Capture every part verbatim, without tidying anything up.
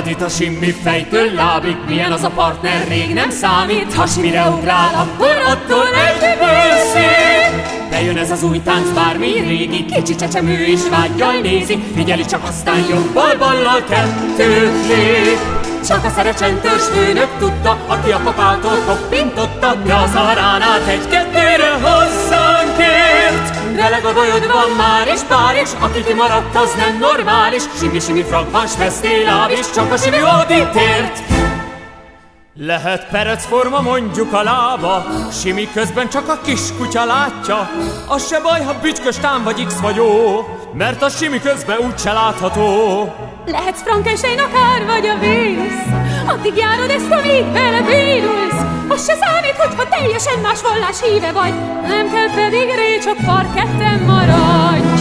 Vadít a simmi fejtől lábig, milyen az a partner, rég nem számít. Ha simire ugrál, akkor attól egyből szép. De jön ez az új tánc, bármi régi, kicsi csecsemő is vággyal nézi. Figyeli csak, aztán jobbal ballal kettőt lép. Csak a szerecsentős főnök tudta, aki a papától koppintotta, de az aránát egy-kettőre hozzánk ért. De legabolyod van már és pár is, aki kimaradt, az nem normális. Simi-simi frappáns fesztéláb is, csak a simi hódít ért. Lehet perecforma mondjuk a lába, simi közben csak a kiskutya látja. Az se baj, ha bütyköstán vagy X vagy O, mert a simi közben úgyse látható. Lehetsz Frankenstein akár vagy a Vénusz, addig járod ezt, amíg vele bénulsz. Az se számít, hogyha teljesen más vallás híve vagy, nem kell pedig ré, csak parketten maradj.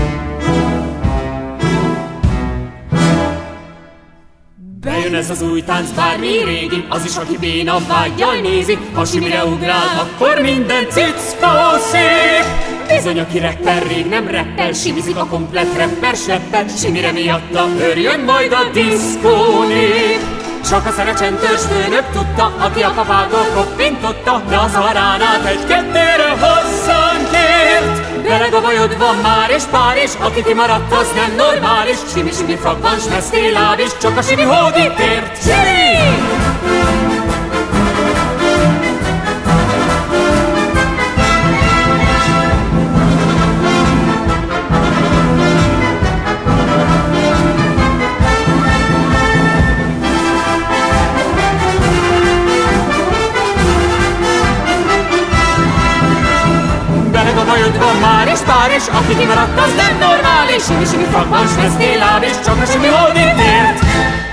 Bejön ez az új tánc, bármi régi, az is, aki béna vággyal nézi. Ha simire ugrál, akkor minden cickó szép. Bizony, aki rapper, rég nem rapper, simizik a komplett rapper sleppel. Simire miatta örjön majd a diszkó nép. Csak a szerecsentős főnök tudta, aki a papától koppintotta, de az aránát egy-kettőre hozzánk ért. De legabajod van már és pár is, aki kimaradt, az nem normális. Simi-simi frappáns fesztéláb is, csak a simi hódít ért. Simi! Bajod van már és pár is, aki kimaradt, az nem normális. Simi-simi frappáns fesztéláb is, csak a simi hódít ért.